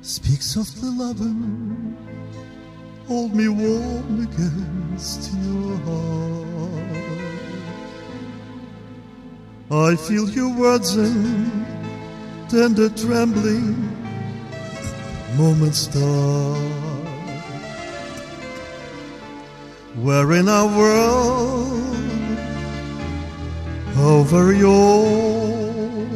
Speak softly, lover, hold me warm against your heart. I feel your words and tender trembling moments start, where in our world over your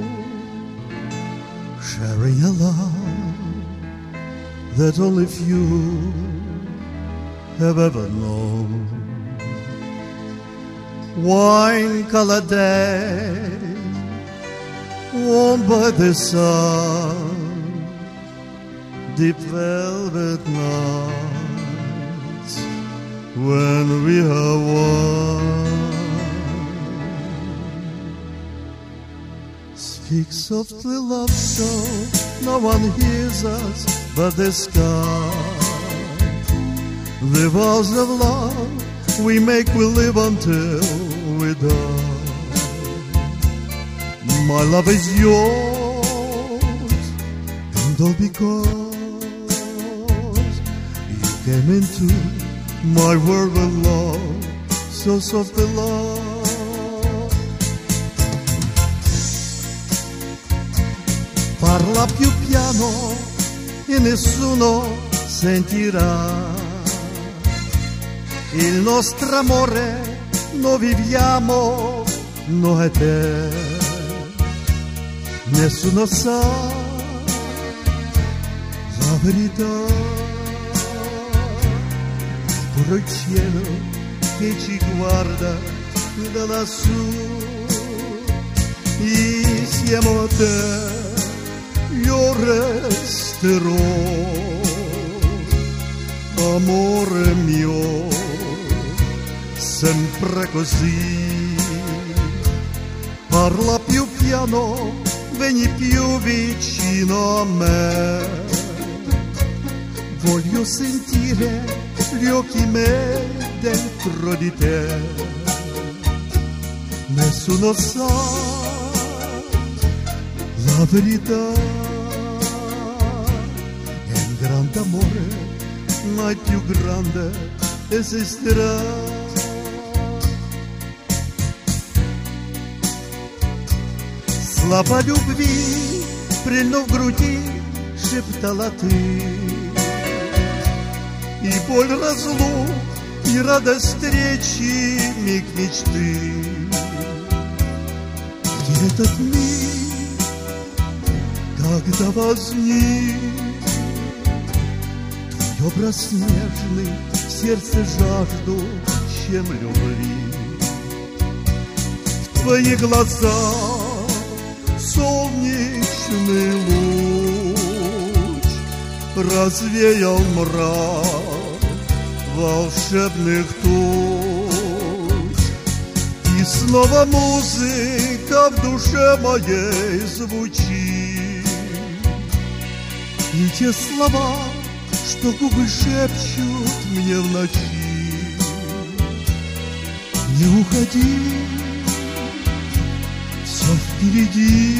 sharing a love that only few have ever known. Wine-colored days, warmed by the sun, deep velvet nights when we are one. Speak softly, love, so no one hears us but the sky. The vows of love we make, we live until we die. My love is yours, and all because you came into my world with love, so softly, love. Parla più piano e nessuno sentirà. Il nostro amore lo viviamo noi e te. Nessuno sa la verità. Pure il cielo che ci guarda da lassù. Insieme a te io resterò, amore mio, sempre così. Parla più piano, vieni più vicino a me. Voglio sentire gli occhi miei dentro di te. Nessuno sa la verità. Grande amore, mai più grande esisterà. Слова любви прильнув к груди, шептала ты. И боль разлук, и радость встречи, миг мечты. Где этот миг, когда возник образ нежный, в сердце жажду, чем любви. В твои глаза солнечный луч развеял мрак волшебных туч. И снова музыка в душе моей звучит. И те слова, что губы шепчут мне в ночи. Не уходи, все впереди.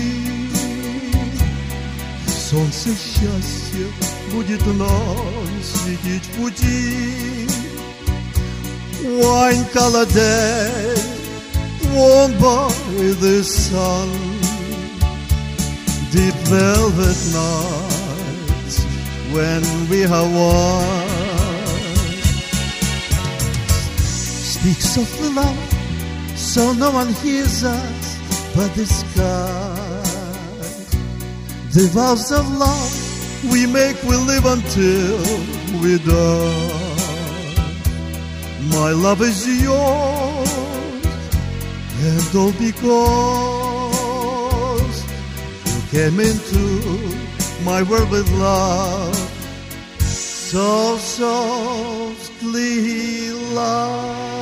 Солнце счастья будет нам светить в пути. Wine-colored day, warmed by the sun, deep velvet nights when we are one. Speak softly, love, so no one hears us but the sky. The vows of love we make, we live until we die. My love is yours, and all because you came into my world with love, so softly, love.